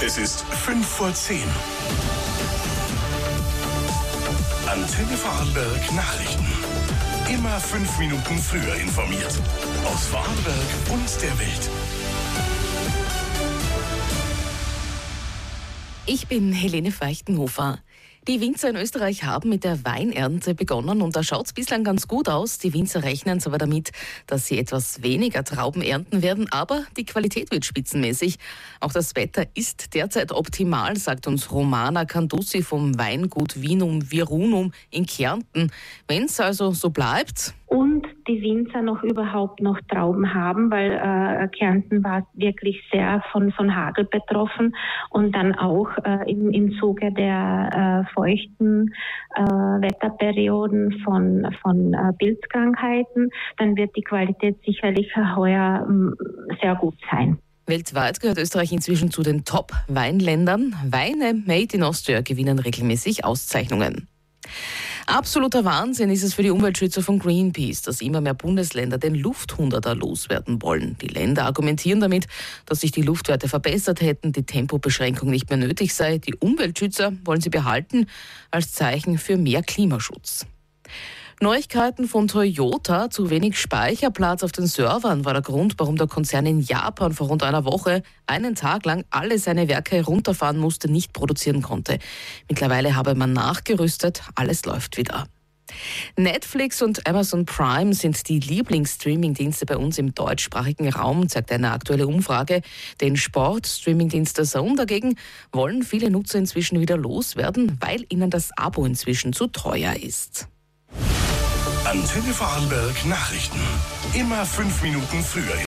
Es ist 5:10. Antenne Vorarlberg Nachrichten. Immer 5 Minuten früher informiert. Aus Vorarlberg und der Welt. Ich bin Helene Feuchtenhofer. Die Winzer in Österreich haben mit der Weinernte begonnen und da schaut es bislang ganz gut aus. Die Winzer rechnen zwar damit, dass sie etwas weniger Trauben ernten werden, aber die Qualität wird spitzenmäßig. Auch das Wetter ist derzeit optimal, sagt uns Romana Candussi vom Weingut Vinum Virunum in Kärnten. Wenn es also so bleibt und die Winzer noch überhaupt noch Trauben haben, weil Kärnten war wirklich sehr von Hagel betroffen und dann auch im Zuge der feuchten Wetterperioden von Pilzkrankheiten, dann wird die Qualität sicherlich heuer sehr gut sein. Weltweit gehört Österreich inzwischen zu den Top-Weinländern. Weine made in Austria gewinnen regelmäßig Auszeichnungen. Absoluter Wahnsinn ist es für die Umweltschützer von Greenpeace, dass immer mehr Bundesländer den Lufthunderter loswerden wollen. Die Länder argumentieren damit, dass sich die Luftwerte verbessert hätten, die Tempobeschränkung nicht mehr nötig sei. Die Umweltschützer wollen sie behalten als Zeichen für mehr Klimaschutz. Neuigkeiten von Toyota. Zu wenig Speicherplatz auf den Servern war der Grund, warum der Konzern in Japan vor rund einer Woche einen Tag lang alle seine Werke herunterfahren musste, nicht produzieren konnte. Mittlerweile habe man nachgerüstet, alles läuft wieder. Netflix und Amazon Prime sind die Lieblingsstreamingdienste bei uns im deutschsprachigen Raum, zeigt eine aktuelle Umfrage. Den Sport-Streamingdienst DAZN dagegen wollen viele Nutzer inzwischen wieder loswerden, weil ihnen das Abo inzwischen zu teuer ist. Antenne Vorarlberg Nachrichten. Immer 5 Minuten früher.